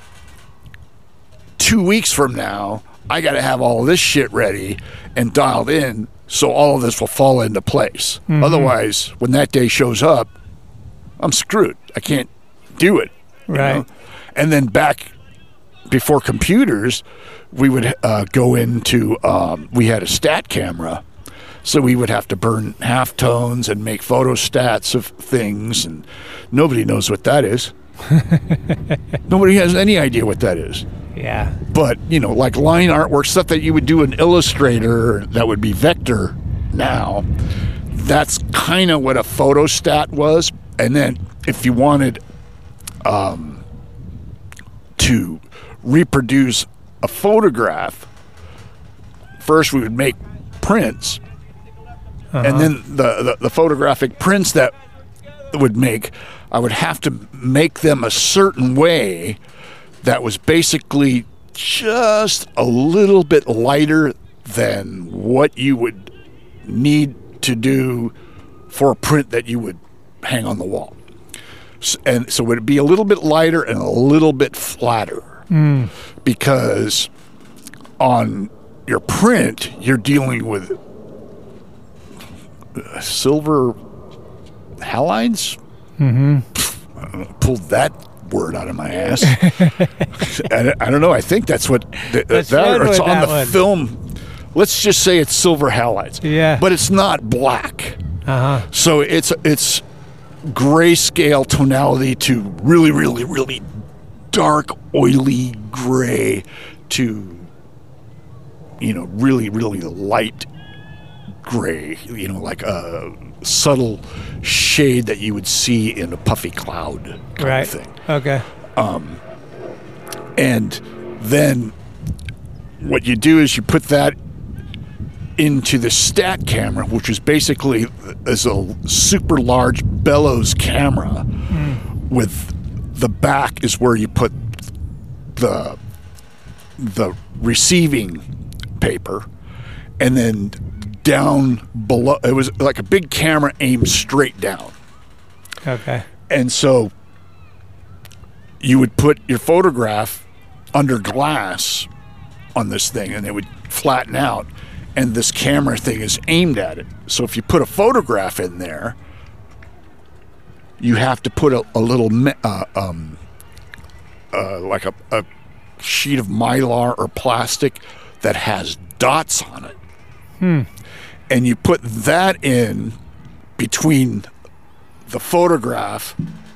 two weeks from now, I got to have all this shit ready and dialed in so all of this will fall into place. Mm-hmm. Otherwise, when that day shows up, I'm screwed. I can't do it. Right. Know? And then back before computers, we would uh, go into, um, we had a stat camera, so we would have to burn halftones and make photo stats of things, and nobody knows what that is. Nobody has any idea what that is. Yeah. But, you know, like line artwork, stuff that you would do in Illustrator that would be vector now, that's kind of what a photostat was. And then if you wanted um, to reproduce a photograph, first we would make prints, uh-huh. and then the, the, the photographic prints that would make, I would have to make them a certain way that was basically just a little bit lighter than what you would need to do for a print that you would hang on the wall. And so it would be a little bit lighter and a little bit flatter. Mm. Because on your print, you're dealing with silver halides. Mm-hmm. I don't know, pulled that word out of my ass. I, I don't know. I think that's what th- that's that, or it's on the one. film. Let's just say it's silver halides. Yeah, but it's not black. Uh huh. So it's it's grayscale tonality to really, really, really dark, oily gray to, you know, really, really light gray, you know, like a subtle shade that you would see in a puffy cloud kind right. of thing. Okay. Um, and then what you do is you put that into the stat camera, which is basically is a super large bellows camera mm. with the back is where you put the the receiving paper, and then down below it was like a big camera aimed straight down. Okay. And so you would put your photograph under glass on this thing, and it would flatten out, and this camera thing is aimed at it. So if you put a photograph in there, you have to put a, a little, uh, um, uh, like a, a sheet of Mylar or plastic that has dots on it. Hmm. And you put that in between the photograph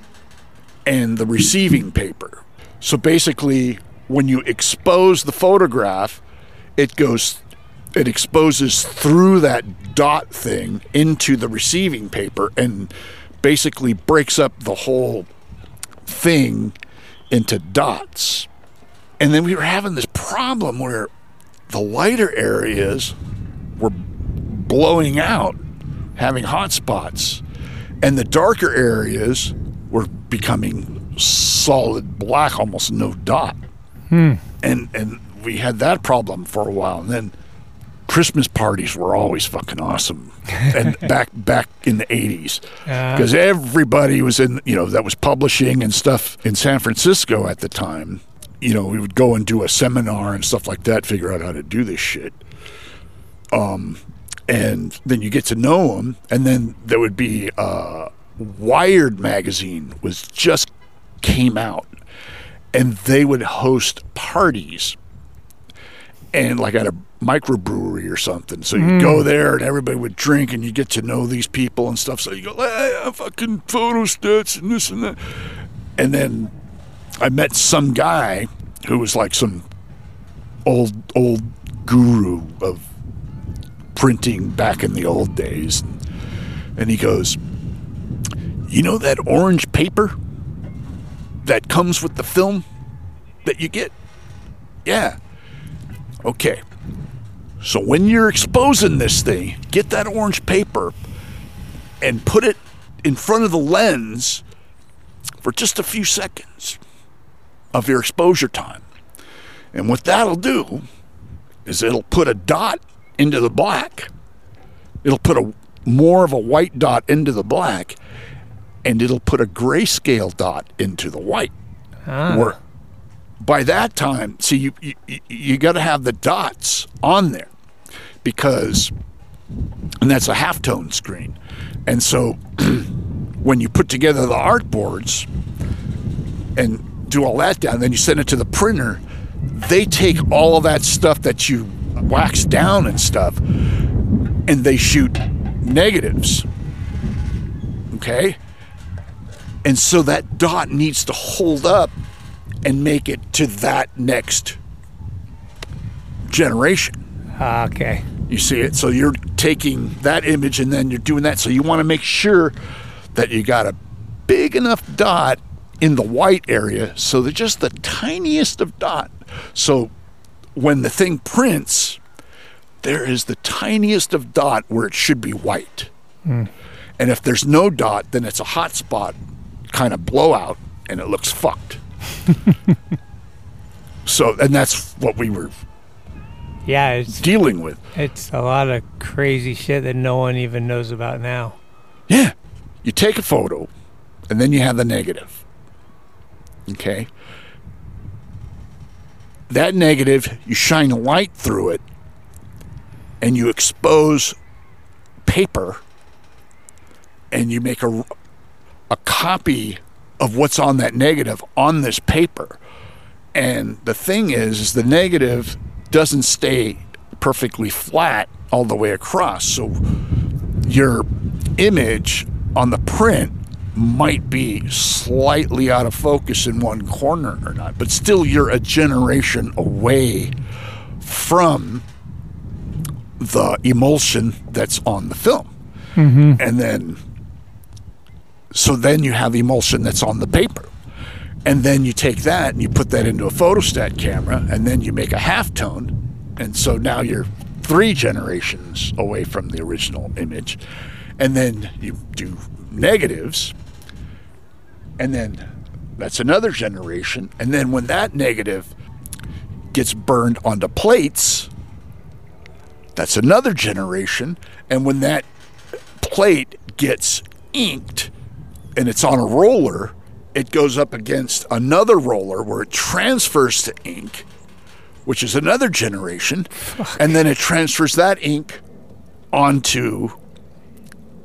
and the receiving paper. So basically, when you expose the photograph, it goes, it exposes through that dot thing into the receiving paper and basically breaks up the whole thing into dots. And then we were having this problem where the lighter areas were blowing out, having hot spots, and the darker areas were becoming solid black, almost no dot. Hmm. And and we had that problem for a while. And then Christmas parties were always fucking awesome. And back back in the eighties, because uh, everybody was in, you know, that was publishing and stuff in San Francisco at the time. You know, we would go and do a seminar and stuff like that, figure out how to do this shit. Um, and then you get to know them, and then there would be uh, Wired magazine was just came out, and they would host parties, and like at a microbrewery or something. So you mm. go there, and everybody would drink, and you get to know these people and stuff. So you go, hey, I'm fucking photostats and this and that, and then I met some guy who was like some old old guru of printing back in the old days, and he goes, you know that orange paper that comes with the film that you get? Yeah. Okay. So when you're exposing this thing, get that orange paper and put it in front of the lens for just a few seconds of your exposure time. And what that'll do is it'll put a dot into the black. It'll put a more of a white dot into the black, and it'll put a grayscale dot into the white. Ah. Where by that time, see, you you, you got to have the dots on there, because, and that's a halftone screen. And so when you put together the artboards and do all that down, then you send it to the printer, they take all of that stuff that you wax down and stuff, and they shoot negatives. Okay? And so that dot needs to hold up and make it to that next generation. Uh, okay. You see it? So you're taking that image and then you're doing that. So you want to make sure that you got a big enough dot in the white area, so they're just the tiniest of dot. So when the thing prints, there is the tiniest of dot where it should be white. Mm. And if there's no dot, then it's a hot spot kind of blowout, and it looks fucked. So, and that's what we were yeah, it's, dealing with. It's a lot of crazy shit that no one even knows about now. Yeah. You take a photo, and then you have the negative. Okay? That negative, you shine a light through it, and you expose paper, and you make a, a copy of what's on that negative on this paper. And the thing is, is the negative doesn't stay perfectly flat all the way across. So your image on the print might be slightly out of focus in one corner or not, but still you're a generation away from the emulsion that's on the film. Mm-hmm. And then, so then you have emulsion that's on the paper. And then you take that and you put that into a photostat camera, and then you make a halftone. And so now you're three generations away from the original image. And then you do negatives, and then that's another generation. And then when that negative gets burned onto plates, that's another generation. And when that plate gets inked and it's on a roller, it goes up against another roller where it transfers to ink, which is another generation. Fuck. And then it transfers that ink onto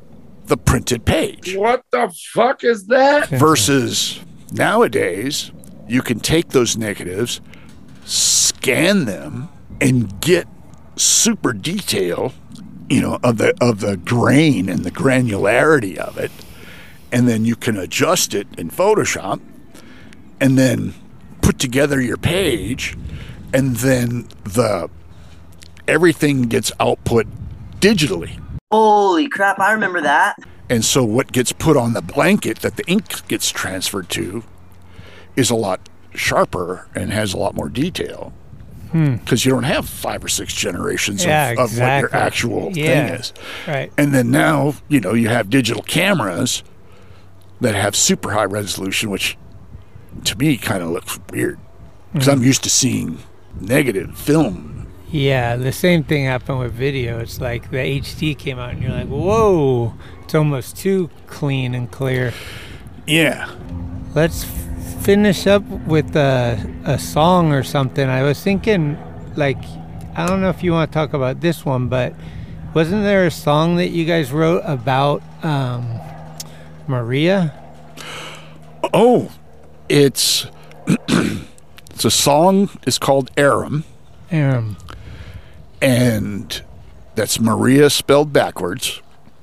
the printed page. What the fuck is that? Versus nowadays, you can take those negatives, scan them, and get super detail, you know, of the of the grain and the granularity of it, and then you can adjust it in Photoshop, and then put together your page, and then the everything gets output digitally. Holy crap, I remember that. And so what gets put on the blanket that the ink gets transferred to is a lot sharper and has a lot more detail. Because hmm. you don't have five or six generations yeah, of, exactly. of what your actual yeah. thing is. Right. And then now, you know, you have digital cameras that have super high resolution, which to me kind of looks weird. Because mm-hmm. I'm used to seeing negative film. Yeah, the same thing happened with video. It's like the H D came out and you're like, whoa, it's almost too clean and clear. Yeah. Let's finish up with a, a song or something. I was thinking, like, I don't know if you want to talk about this one, but wasn't there a song that you guys wrote about um, Maria? Oh, it's it's a song. It's called Aram. Aram. And that's Maria spelled backwards.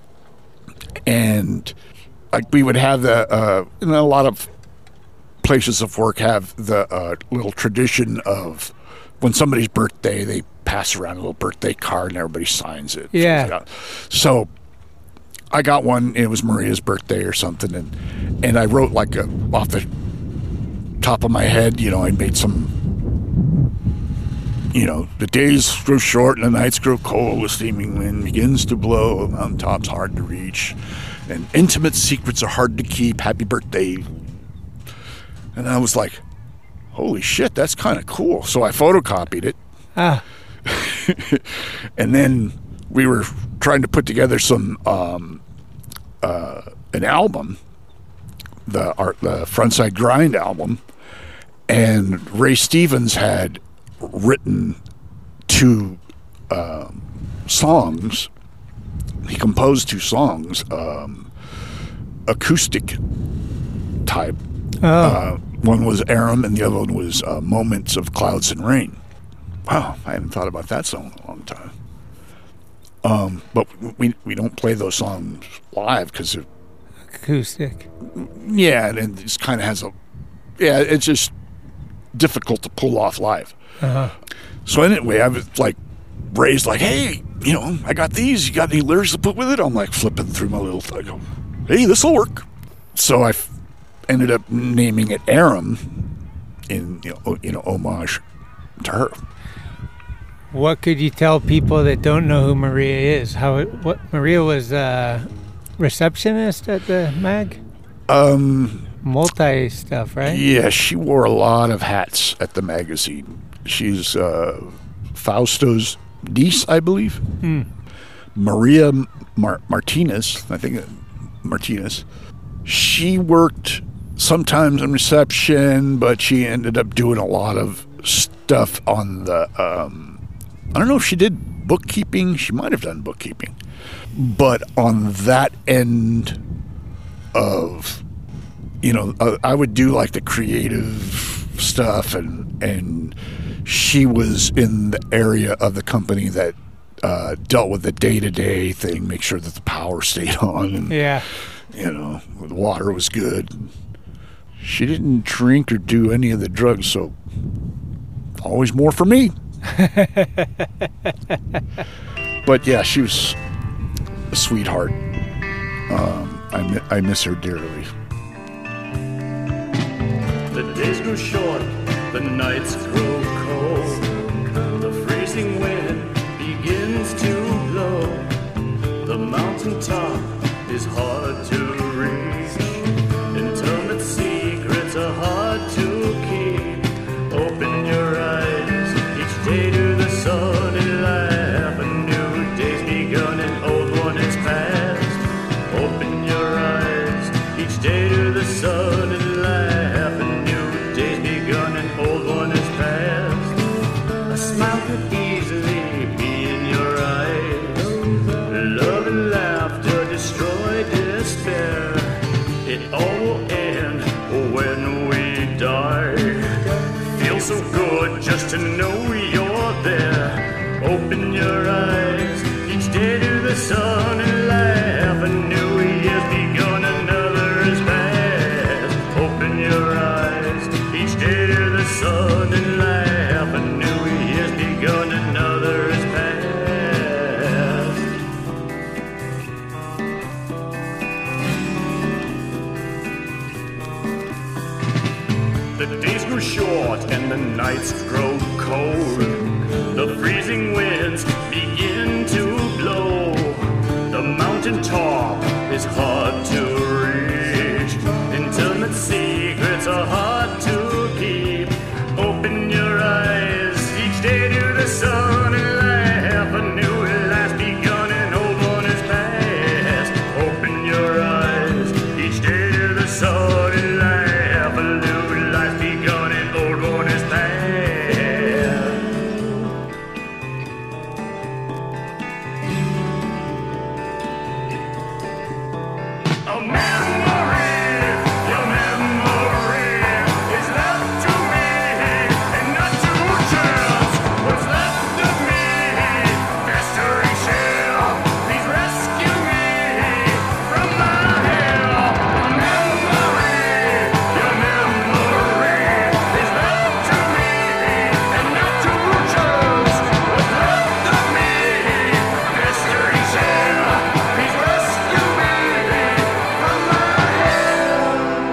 And like we would have the uh, you know, a lot of places of work have the uh, little tradition of when somebody's birthday, they pass around a little birthday card and everybody signs it. Yeah. So I got one. It was Maria's birthday or something, and and I wrote like a off the top of my head. You know, I made some. You know, the days grow short and the nights grow cold. The steaming wind begins to blow. Mountaintops hard to reach, and intimate secrets are hard to keep. Happy birthday. And I was like, holy shit, that's kind of cool. So I photocopied it. Ah. And then we were trying to put together some, um, uh, an album, the art, the Frontside Grind album. And Ray Stevens had written two um, songs. He composed two songs, um, acoustic type. Oh. Uh, one was Aram and the other one was uh, Moments of Clouds and Rain. Wow, I hadn't thought about that song in a long time. Um, but we we don't play those songs live because they're acoustic. Yeah, and it just kind of has a yeah. It's just difficult to pull off live. Uh-huh. So anyway, I was like raised like, hey, you know, I got these. You got any lyrics to put with it? I'm like flipping through my little. I go, hey, this will work. So I. F- ended up naming it Aram in you know, you know homage to her. What could you tell people that don't know who Maria is? How it, what Maria was a receptionist at the mag? Um, multi stuff, right? Yeah, she wore a lot of hats at the magazine. She's uh, Fausto's niece, I believe. Hmm. Maria Mar- Martinez, I think Martinez. She worked sometimes in reception, but she ended up doing a lot of stuff on the, um, I don't know if she did bookkeeping. She might have done bookkeeping. But on that end of, you know, uh, I would do like the creative stuff, and and she was in the area of the company that uh, dealt with the day-to-day thing, make sure that the power stayed on. And, yeah. You know, the water was good. She didn't drink or do any of the drugs, so always more for me. But yeah, she was a sweetheart. Um, I, mi- I miss her dearly. The days grow short, the nights grow cold. The freezing wind begins to blow. The mountaintop is hard to reach. Intimate secrets are hard to keep. Open your eyes each day to the sun and laugh. A new day's begun, an old one is past. Open your eyes each day to the sun and laugh. A new day's begun, an old one is past. A smile could easily be in your eyes. Love and laughter destroyed stare to the sun and laugh. A new year's begun, another is past. Open your eyes, each day to the sun and laugh. A new year's begun, another is past. The days grow short and the nights grow cold. The freezing winds begin to blow. The mountain top is hard to reach. Intimate secrets are hard to keep. Open your eyes each day to the sun and laugh. A new life's begun and old one is past. Open your eyes each day to the sun and laugh. A new life's begun and old one is past. A memory, your memory is left to me and not to chance. What's left of me, mystery shell. Please rescue me from my hell. A memory, your memory is left to me and not to chance. What's left of me, mystery shell. Please rescue me from my hell.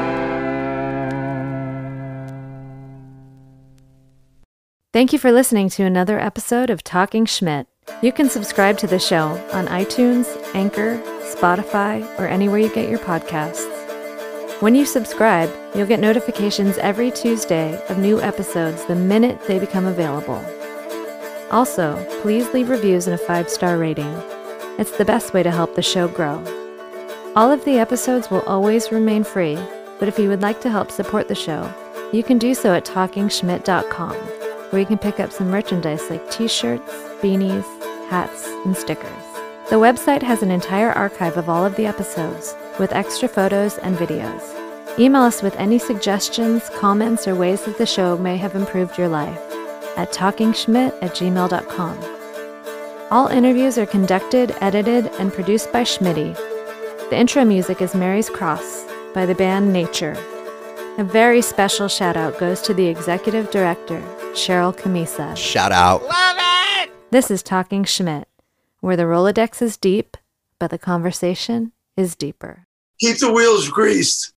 Thank you for listening to another episode of Talking Schmidt. You can subscribe to the show on iTunes, Anchor, Spotify, or anywhere you get your podcasts. When you subscribe, you'll get notifications every Tuesday of new episodes the minute they become available. Also, please leave reviews and a five-star rating. It's the best way to help the show grow. All of the episodes will always remain free, but if you would like to help support the show, you can do so at talking schmidt dot com, where you can pick up some merchandise like t-shirts, beanies, hats, and stickers. The website has an entire archive of all of the episodes, with extra photos and videos. Email us with any suggestions, comments, or ways that the show may have improved your life at talking schmidt at gmail dot com. All interviews are conducted, edited, and produced by Schmitty. The intro music is Mary's Cross by the band Nature. A very special shout out goes to the executive director, Cheryl Camisa. Shout out. Love it! This is Talking Schmidt, where the Rolodex is deep, but the conversation is deeper. Keep the wheels greased.